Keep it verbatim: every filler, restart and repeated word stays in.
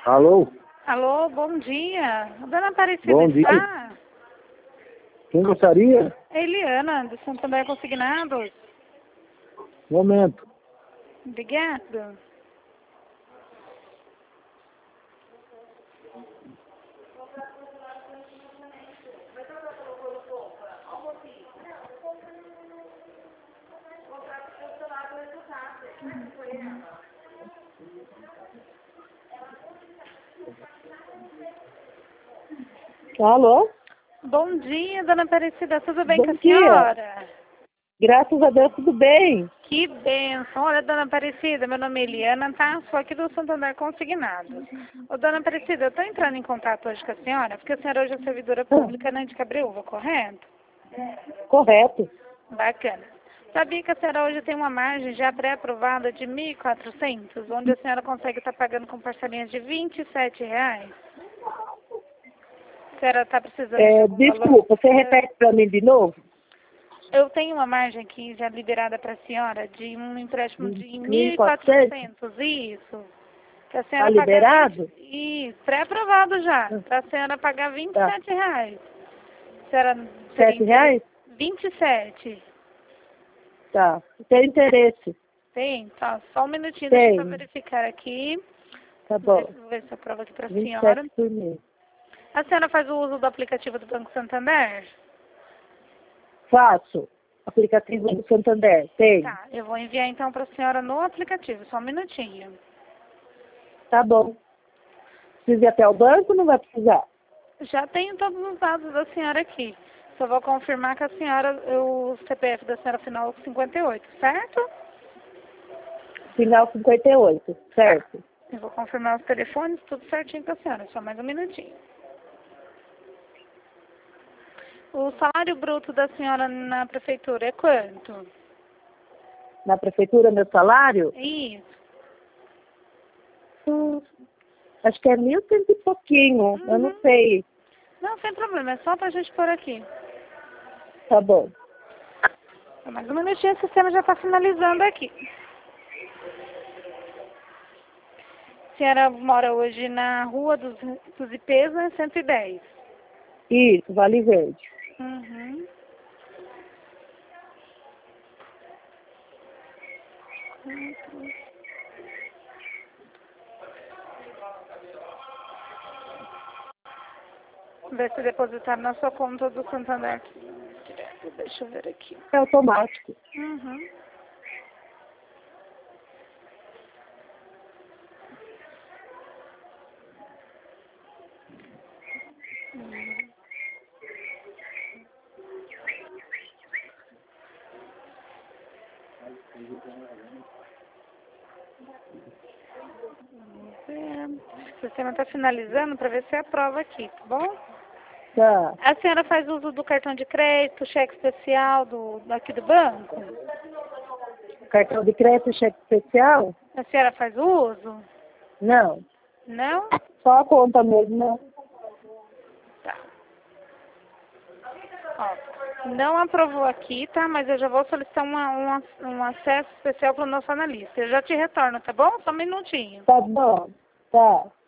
Alô? Alô, bom dia. A dona Aparecida Bom está? dia. Quem gostaria? É Eliana, do Santander Consignados. Momento. Obrigada. Alô? Bom dia, dona Aparecida. Tudo bem Bom com a dia. senhora? Graças a Deus, tudo bem. Que bênção. Olha, dona Aparecida, meu nome é Eliana, tá? Sou aqui do Santander Consignados. Ô, dona Aparecida, eu tô entrando em contato hoje com a senhora, porque a senhora hoje é servidora pública, né, de Cabreúva, correto? Correto. Bacana. Sabia que a senhora hoje tem uma margem já pré-aprovada de mil e quatrocentos, onde a senhora consegue estar pagando com parcelinhas de vinte e sete reais? A senhora está precisando de É, algum valor? desculpa, você repete para mim de novo? Eu tenho uma margem aqui já liberada para a senhora de um empréstimo de mil mil e e quatrocentos? quatrocentos, isso. Que a Tá senhora pagar liberado? vinte, isso, pré-aprovado já, para a senhora pagar vinte e sete reais. A senhora teria Sete reais? vinte e sete. Tá. Tem interesse? Tem? Tá, só um minutinho, Tem. deixa eu verificar aqui. Tá Vou ver, bom. vou ver se eu aprovo aqui para a vinte e senhora. sete por mês. A senhora faz o uso do aplicativo do Banco Santander? Faço. Aplicativo do Santander. Tem. Tá, eu vou enviar então para a senhora no aplicativo, só um minutinho. Tá bom. Precisa ir até o banco ou não vai precisar? Já tenho todos os dados da senhora aqui. Só vou confirmar que a senhora, o C P F da senhora final é cinquenta e oito, certo? Final cinquenta e oito, certo? Eu vou confirmar os telefones, tudo certinho com a senhora, só mais um minutinho. O salário bruto da senhora na prefeitura é quanto? Na prefeitura, meu salário? Isso. Hum, acho que é mil cento e pouquinho. Uhum. Eu não sei. Não, sem problema, é só pra gente pôr aqui. Tá bom. Só mais um minutinho, o sistema já está finalizando aqui. A senhora mora hoje na Rua dos, dos Ipês, né? cento e dez. Isso, Vale Verde. Uhum. Ver se depositar na sua conta do Santander. Direto, deixa eu ver aqui. É automático. Uhum. Vamos ver. O sistema está finalizando para ver se aprova aqui, tá bom? Tá. A senhora faz uso do cartão de crédito, cheque especial do, daqui do banco? Cartão de crédito, cheque especial? A senhora faz uso? Não. Não? Só a conta mesmo, né? Tá. Ó, não aprovou aqui, tá? Mas eu já vou solicitar uma, uma, um acesso especial para o nosso analista. Eu já te retorno, tá bom? Só um minutinho. Tá bom. Tá.